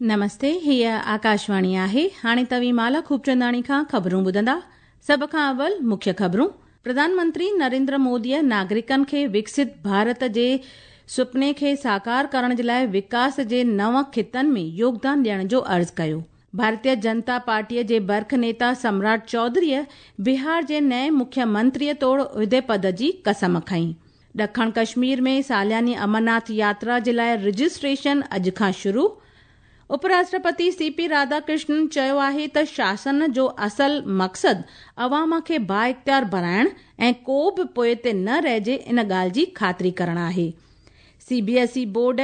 नमस्ते, हीअ आकाशवाणी आहे। हाणे तव्हीं माला खूबचंदाणी खां ख़बरूं ॿुधंदा। सभ खां अवल मुख्य ख़बरूं। प्रधानमंत्री नरेंद्र मोदीअ नागरिकनि खे विकसित भारत जे सुपने खे साकार करण जे लाइ विकास जे 9 खितनि में योगदान ॾियण जो अर्ज़ु कयो। भारतीय जनता पार्टीअ जे बर्ख नेता सम्राट चौधरीअ बिहार जे नए मुख्यमंत्रीअ तौर उहिदे पद जी कसम खईं। ॾखण कश्मीर में सालियानी अमरनाथ यात्रा जे लाइ रजिस्ट्रेशन अॼु खां शुरू। उपराष्ट्रपति सीपी राधाकृष्णन चयो आहे त शासन जो असल मक़सद अवाम खे बाइख्तियार बणाइण ऐं को बि पोइ ते न रहिजे इन ॻाल्हि जी ख़ातिरी करणु आहे। सीबीएसई बोर्ड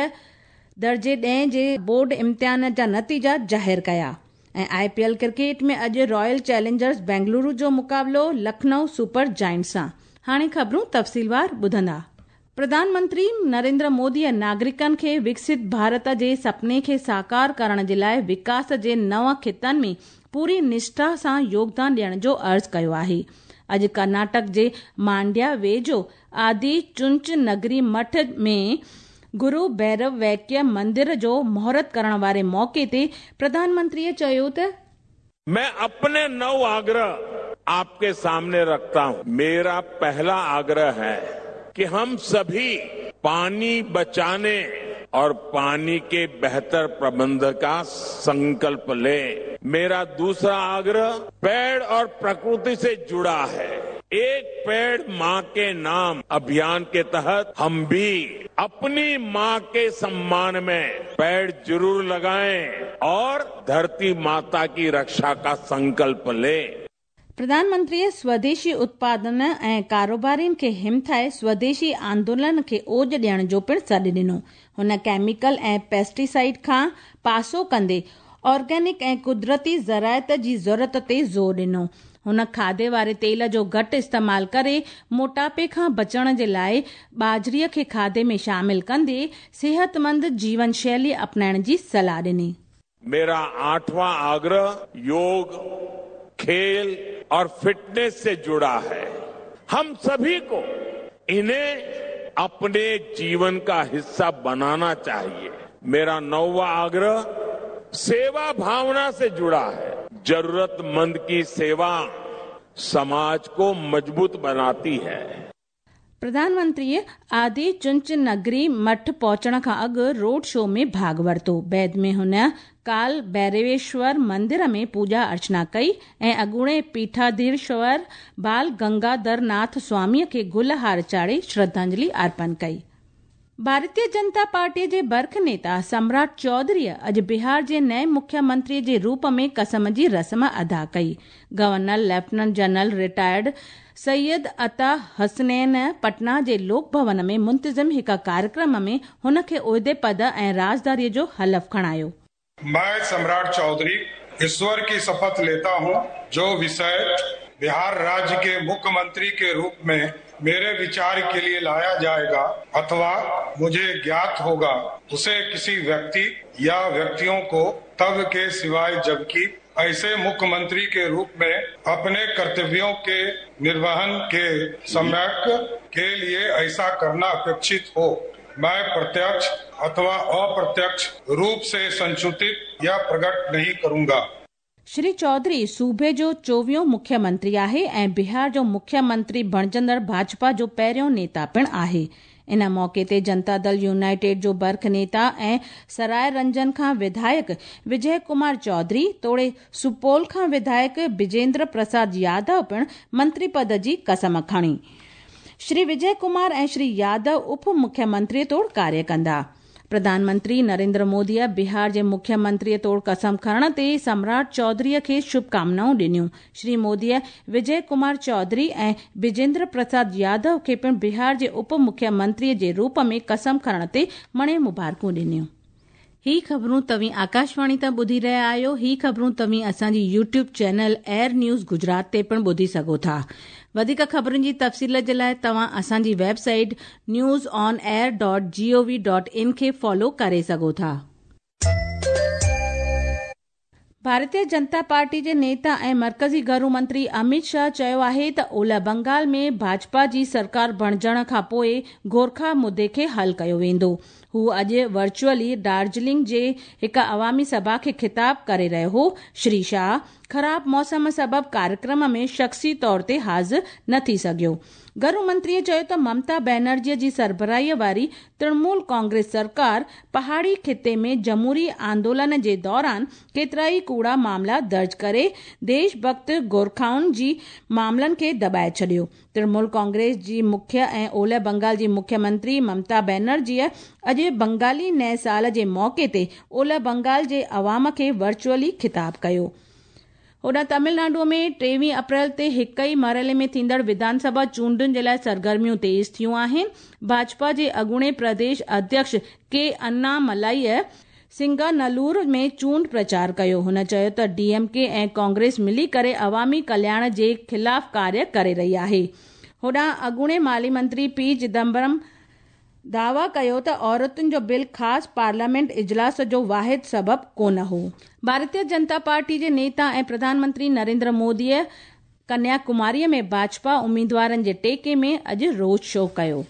दर्जे 10 जे बोर्ड इम्तिहान जा नतीजा ज़ाहिर कया ऐं आईपीएल क्रिकेट में अॼु रॉयल चैलेंजर्स बेंगलुरु जो मुक़ाबिलो लखनऊ सुपर जायंट्स सां। हाणे ख़बरूं तफ़सीलवार ॿुधंदा। प्रधानमंत्री नरेंद्र मोदीअ नागरिकनि खे विकसित भारत जे सपने खे साकार करण जे लाइ विकास जे 9 खितनि में पूरी निष्ठा सां योगदान ॾियण जो अर्ज़ु कयो आहे। अॼु कर्नाटक जे मांड्या वेझो आदि चुंच नगरी मठ में गुरु भैरव वैद्य मंदिर जो मुहूर्त करण वारे मौके ते प्रधानमंत्रीअ चयो त मैं अपने 9 आग्रह आपके सामने रखता हूं। मेरा पहला आग्रह है कि हम सभी पानी बचाने और पानी के बेहतर प्रबंध का संकल्प लें। मेरा दूसरा आग्रह पेड़ और प्रकृति से जुड़ा है। एक पेड़ माँ के नाम अभियान के तहत हम भी अपनी माँ के सम्मान में पेड़ जरूर लगाएं और धरती माता की रक्षा का संकल्प लें। प्रधानमंत्रीअ स्वदेशी उत्पादन ऐं कारोबारियुनि खे हिमथाए स्वदेशी आंदोलन खे ओज ॾियण जो पिणु सॾु ॾिनो। हुन केमिकल ऐं पेस्टिसाइड खां पासो कंदे ऑर्गेनिक ऐं कुदरती ज़रायत जी ज़रूरत ते ज़ोर ॾिनो। हुन खाधे वारे तेल जो घटि इस्तेमाल करे मोटापे खां बचण जे लाइ बाजरीअ खे खाधे में शामिल कंदे सेहतमंद जीवन शैली अपनाइण जी सलाह ॾिनी। मेरा 8वां आग्रह योग, खेल और फिटनेस से जुड़ा है। हम सभी को इन्हें अपने जीवन का हिस्सा बनाना चाहिए। मेरा 9वां आग्रह सेवा भावना से जुड़ा है। जरूरतमंद की सेवा समाज को मजबूत बनाती है। प्रधानमंत्रीअ आदि चुंच नगरी मठ पहुचण खां अॻु रोड शो में भाग वरितो। बैद में हुन काल भैरवेश्वर मंदिर में पूजा अर्चना कई ऐं अॻूणे पीठाधीश्वर बाल गंगाधर नाथ स्वामीअ खे गुलहार चाढ़े श्रद्धांजलि अर्पण कई। भारतीय जनता पार्टीअ जे बर्ख नेता सम्राट चौधरीअ अॼु बिहार जे नए मुख्यमंत्री जे रूप में कसम जी रस्म अदा कई। Governor lieutenant general retired Syed Ata Hasnain Patna जे लोक भवन में मुंतज़िम हिक कार्यक्रम में हुन खे उहिदे पद ऐं राजदारीअ जो हलफ खणायो। मैं सम्राट चौधरी ईश्वर की शपथ लेता हूं, जो विषय बिहार राज्य के मुख्यमंत्री के रूप में मेरे विचार के लिए लाया जाएगा अथवा मुझे ज्ञात होगा, उसे किसी व्यक्ति या व्यक्तियों को तब के सिवाय जबकि ऐसे मुख्यमंत्री के रूप में अपने कर्तव्यों के निर्वहन के समय के लिए ऐसा करना अपेक्षित हो, मैं प्रत्यक्ष अथवा अप्रत्यक्ष रूप से संसूचित या प्रकट नहीं करूंगा। श्री चौधरी सूबे जो 24 मुख्यमंत्री आहे ऐं बिहार जो मुख्यमंत्री बणजंदड़ भाजपा जो पहिरियों नेता पिणु आहे। इन मौके ते जनता दल यूनाइटेड जो बर्ख नेता ऐं सराय रंजन खां विधायक विजय कुमार चौधरी तोड़े सुपौल खां विधायक बिजेंद्र प्रसाद यादव पिणु मंत्री पद जी कसम खणी। श्री विजय कुमार ऐं श्री यादव उप मुख्यमंत्री तौर कार्य कंदा। प्रधानमंत्री नरेंद्र मोदीअ बिहार जे मुख्यमंत्री तौर कसम खणण ते सम्राट चौधरीअ खे शुभकामनाऊं ॾिनियूं। श्री मोदीअ विजय कुमार चौधरी ऐं बिजेंद्र प्रसाद यादव खे पिणु बिहार जे उप मुख्यमंत्री जे रूप में कसम खणण ते मणे मुबारकूं ॾिनियूं। ही ख़बरूं तव्हीं आकाशवाणी तां ॿुधी रहिया आहियो। ही ख़बरूं तव्हीं असांजी YouTube channel AIR news Gujarat ते पिणु ॿुधी सघो था। वधीक ख़बरुनि जी तफ़सील जे लाइ तव्हां असांजी वेबसाइट newsonair.gov.in खे फॉलो करे सघो था। भारतीय जनता पार्टी जे नेता ऐं मर्कज़ी गृह मंत्री अमित शाह चयो आहे त ओलह बंगाल में भाजपा जी सरकार बणजण खां पोइ गोरखा मुदे खे हल कयो वेंदो। हू अॼु वर्चुअली दार्जिलिंग जे हिक अवामी सभा खे ख़िताब करे रहियो हो। श्री शाह ख़राब मौसम सबबि कार्यक्रम में शख़्सी तौर ते हाज़िर न थी सघियो। गृह मंत्रीअ चयो त ममता बनर्जीअ जी सरबराहीअ वारी तृणमूल कांग्रेस सरकार पहाड़ी खिते में जमहूरी आंदोलन जे दौरान केतिराई कूड़ा मामला दर्ज करे देशभक्त गोरखाउनि जी मामलनि खे दॿाए छॾियो। तृणमूल कांग्रेस जी मुख्य ऐं ओलह बंगाल जी मुख्यमंत्री ममता बनर्जीअ अॼु बंगाली नए साल जे मौके ते ओलह बंगाल जे अवाम खे वर्चुअली ख़िताब कयो। होॾां तमिलनाडु में 23 अप्रैल ते हिक ई मरहले में थींदड़ विधानसभा चूंडुनि जे लाइ सरगर्मियूं तेज़ थियूं आहिनि। भाजपा जे अॻूणे प्रदेश अध्यक्ष के अन्नामलाईअ सिंगानलूर में चूंड प्रचार कयो। हुन चयो त डीएमके ऐं कांग्रेस मिली करे अवामी कल्याण जे ख़िलाफ़ कार्य करे रही आहे। होॾां अॻूणे माली मंत्री पी चिदम्बरम दावा कयो त औरतुनि जो बिल ख़ासि पार्लियामेंट इजलास जो वाहिद सबबु कोन हो। भारतीय जनता पार्टी जे नेता ऐं प्रधानमंत्री नरेंद्र मोदीअ कन्याकुमारीअ में भाजपा उम्मीदवारनि जे टेके में अॼु रोड शो कयो।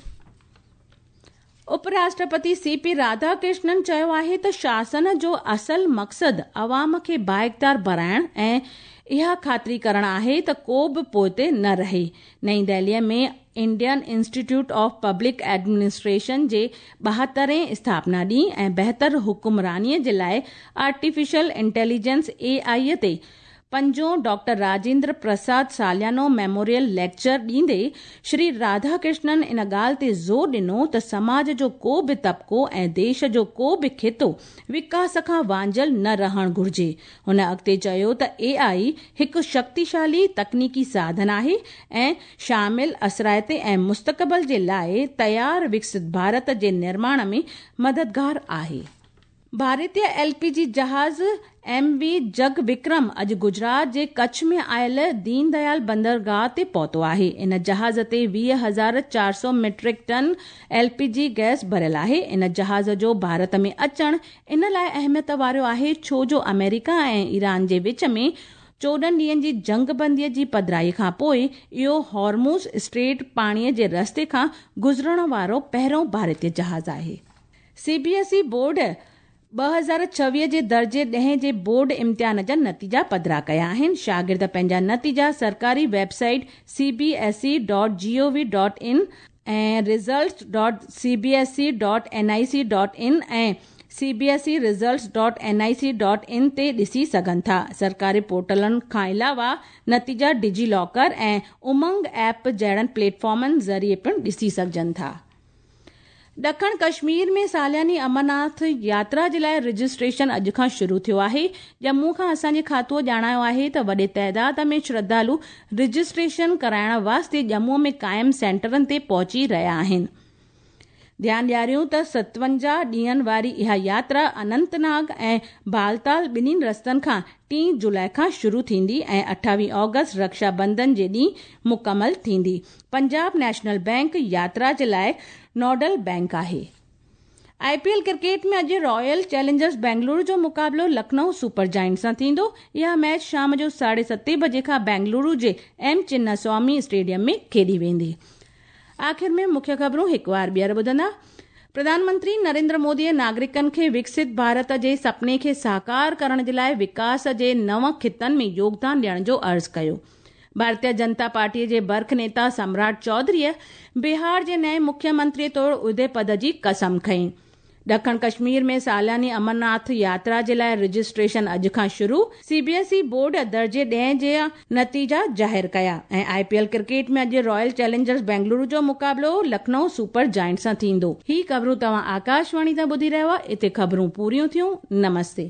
उपराष्ट्रपति सीपी राधाकृष्णन चयो आहे त शासन जो असल मक़सदु अवाम खे बाइख़्तियार बणाइण ऐं इहा ख़ातिरी करणु आहे त को बि पोइते न रहे। नईं दिल्लीअ में Indian institute of public administration जे 72हें स्थापना ॾींहुं ऐं बहितर हुकुमरानीअ जे लाइ आर्टिफिशियल इंटेलिजेंस AI ते 5 डॉक्टर राजेंद्र प्रसाद सालियानो मेमोरियल लेक्चर ॾींदे श्री राधाकृष्णन इन ॻाल्हि ते ज़ोर ॾिनो त समाज जो को बि तबिको ऐं देश जो को बि खितो विकास खां वांझल न रहणु घुर्जे। हुन अॻिते चयो त AI हिकु शक्तिशाली तकनीकी साधन आहे ऐं शामिल असराइते ऐं मुस्तक़बिल जे लाइ तयार विकसित भारत जे निर्माण में मददगार आहे। भारतीय LPG जहाज़ MV जग विक्रम अॼु गुजरात जे कच्छ में आयल दीनदयाल बंदरगाह ते पहुतो आहे। इन जहाज़ ते 20,400 मीट्रिक टन LPG गैस भरियल आहे। इन जहाज़ जो भारत में अचणु इन लाइ अहमियत वारो आहे छो जो अमेरिका ऐं ईरान जे विच में 14 ॾींहनि जी जंगबंदीअ जी पधिराई खां पोइ इहो हॉर्मुज़ स्ट्रेट पाणीअ जे रस्ते खां गुज़रण वारो पहिरियों भारतीय जहाज़ आहे। CBSE बोर्ड 2026 जे दर्जे 10 जे बोर्ड इम्तिहान जा नतीजा पधिरा कया आहिनि। शागिर्द पंहिंजा नतीजा सरकारी वेबसाइट cbse.gov.in ऐं results.cbse.nic.in ऐं cbseresults.nic.in ते ॾिसी सघनि था। सरकारी पोर्टलनि खां अलावा नतीजा डिजी लॉकर ऐं उमंग ऐप जहिड़नि प्लेटफॉर्मनि ज़रिए पिणु ॾिसी सघजनि था। ॾखण कश्मीर में सालियानी अमरनाथ यात्रा जे लाइ रजिस्ट्रेशन अॼु खां शुरू थियो आहे। जम्मू खां असांजे खातो ॼाणायो आहे त वॾे तइदाद में श्रद्धालु रजिस्ट्रेशन कराइण वास्ते जम्मू में क़ाइम सेंटरनि ते पहुची रहिया आहिनि। ध्यानु ॾियारियूं त 57 ॾींहनि वारी इहा यात्रा अनंतनाग ऐं बालताल ॿिन्हिनि रस्तनि खां 3 जुलाई खां शुरू थींदी ऐं 28 ऑगस्ट रक्षाबंधन जे ॾींहुं मुकमल थींदी। पंजाब नेशनल बैंक यात्रा जे लाइ नोडल बैंक आहे। IPL क्रिकेट में अॼु रॉयल चैलेंजर्स बेंगलुरु जो मुक़ाबिलो लखनऊ सुपर जायंट्स सां थींदो। इहा मैच शाम जो 7:30 बजे खां बेंगलुरु जे M चिन्नास्वामी स्टेडियम में खेॾी वेंदी। आख़िर में मुख्य ख़बरूं हिकु बार ॿीहर ॿुधंदा। प्रधानमंत्री नरेंद्र मोदीअ नागरिकनि खे विकसित भारत जे सपने खे साकार करण जे लाइ विकास जे 9 खितनि में योगदान ॾियण जो अर्ज़ु कयो। भारतीय जनता पार्टीअ जे बर्ख नेता सम्राट चौधरीअ बिहार जे नए मुख्यमंत्री तौरु उहिदे पद जी कसम खईं। ॾखण कश्मीर में सालियानी अमरनाथ यात्रा जे लाइ रजिस्ट्रेशन अॼु खां शुरू। CBSE बोर्ड दर्जे 10 जे नतीजा ज़ाहिर कया ऐं IPL क्रिकेट में अॼु रॉयल चैलेंजर्स बेंगलुरु जो मुक़ाबिलो लखनऊ सुपर जायंट्स सां थींदो। ही ख़बरूं तव्हां आकाशवाणी तां ॿुधी रहियो आहे। इते ख़बरूं पूरियूं थियूं। नमस्ते।